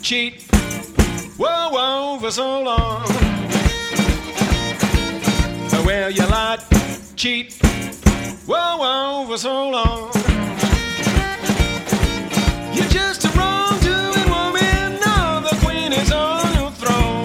cheat. Whoa, whoa, for so long. Well, you lied, cheat. Whoa, whoa, for so long. You're just a wrongdoing woman. Now the queen is on your throne.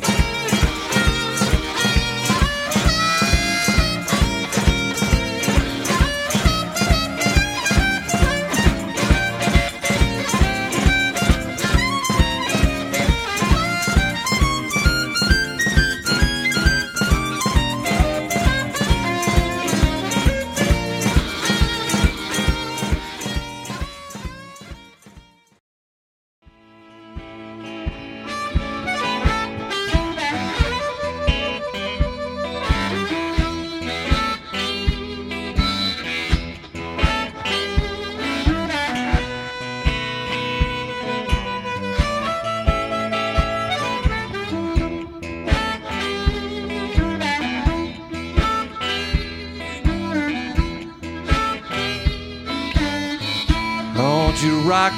Won't you rock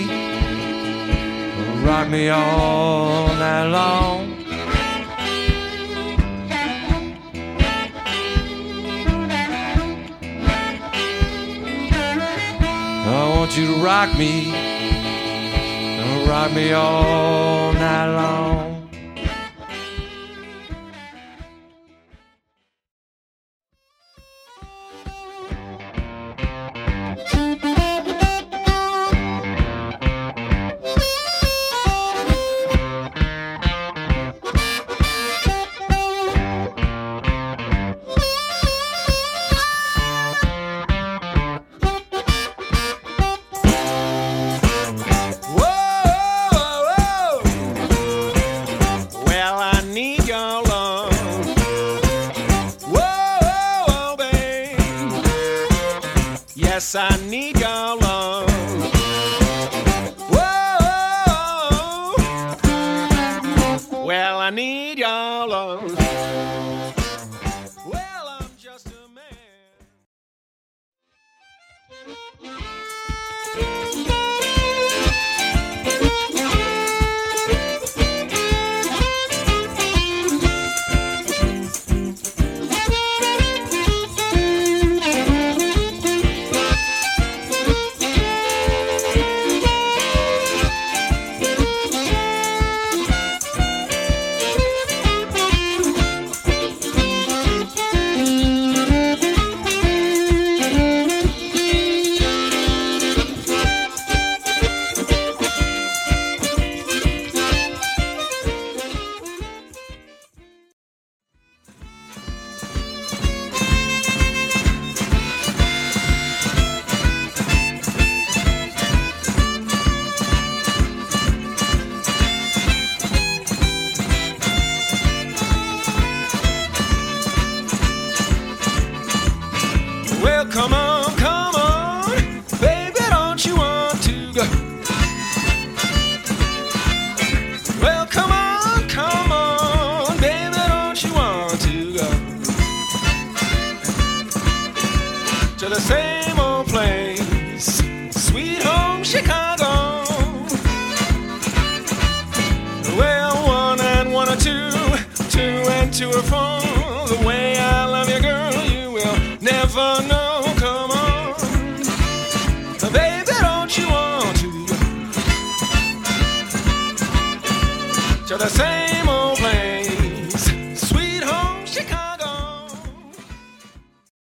me all night long? I want you to rock me all night long. Yes, I need your love. Whoa, well, I need your love. Well, I'm just a man. Well, come on, baby, don't you want to go? Well, come on, baby, don't you want to go to the same old place, sweet home Chicago? Well, 1 and 1 are 2, 2 and 2 are 4. The way I love you, girl, you will never know. Come on, baby, don't you want to go to the same old